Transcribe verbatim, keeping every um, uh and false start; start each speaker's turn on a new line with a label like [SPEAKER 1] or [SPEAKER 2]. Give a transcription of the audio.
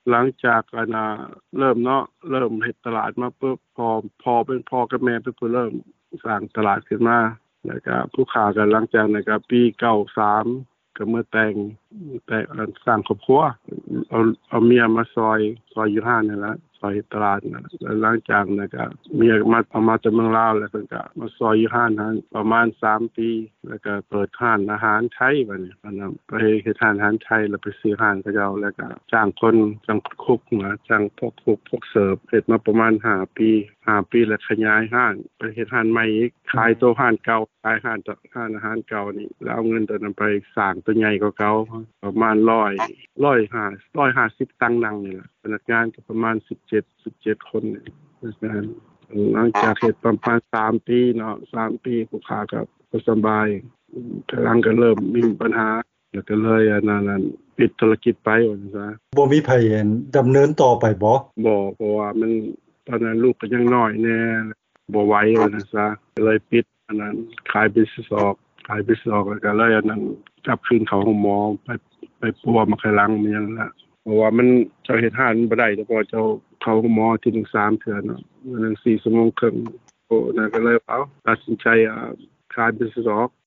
[SPEAKER 1] หลังจากอันน่ะเริ่มเนาะเริ่มเฮ็ดตลาดมาปึ๊บพอพอเป็นพ่อกับแม่เป็นผู้เริ่มสร้างตลาดขึ้นมาแล้วก็ผู้ค้าก็หลังจากนั้นก็ปีเก้าสามก็มาแต่งแต่งสร้างครอบครัวเอาเอาเมียมาซอยซอยอยู่ห้านนั่นล่ะซอยตลาดนั่นแล้วหลังจากนั้นก็เมียมาเอามาจากเมืองลาวแล้วเพิ่นก็มาซอยอยู่ห้านนั้นประมาณสามปีแล้วก็เปิดร้านอาหารไทยบัดนี้อันนั้นไปเฮ็ดร้านอาหารไทยแล้วไปซื้อร้านเขาเจ้าแล้วก็จ้างคนจ้างคุกมาจ้างพวกคุกพวกเสิร์ฟเฮ็ดมาประมาณห้าปีห้าปีแล้วขยายร้านไปเฮ็ดร้านใหม่อีกขายตัวร้านเก่าขายร้านร้านอาหารเก่านี่แล้วเอาเงินตัวนั้นไปสร้างตัวใหญ่กว่าเก่าประมาณหนึ่งร้อย หนึ่งร้อยห้าสิบ หนึ่งร้อยห้าสิบตังนั่งนี่ล่ะพนักงานก็ประมาณสิบเจ็ด สิบเจ็ดคนนี่พนักงานหลังจากเฮ็ดประมาณสามปีเนาะสามปีลูกค้าก็บ่สบายกำลังก็เริ่มมีปัญหาแล้วก็เลยอันนั้นปิดธุรกิจไปว่าซั่นซะ
[SPEAKER 2] บ่มีไผดําเนินต่อไปบ่
[SPEAKER 1] บ่เพราะว่ามันตอนนั้นลูกก็ยังน้อยแน่บ่ไหวว่าซั่นซะก็เลยปิดอันนั้นขาย business ออกขาย business ออกแล้วก็เลยอันนั้นกลับคืนเข้าโรงหมอไปไปปัวมาไขลังมันยังล่ะเพราะว่ามันเจ้าเฮ็ดร้านบ่ได้แต่พอเจ้าเข้าหมอที่หนึ่ง สามเทื่อเนาะมื้อนึงสี่ชั่วโมงครึ่งโอ้นั่นก็เลยเอาตัดสินใจอ่าขาย business ออก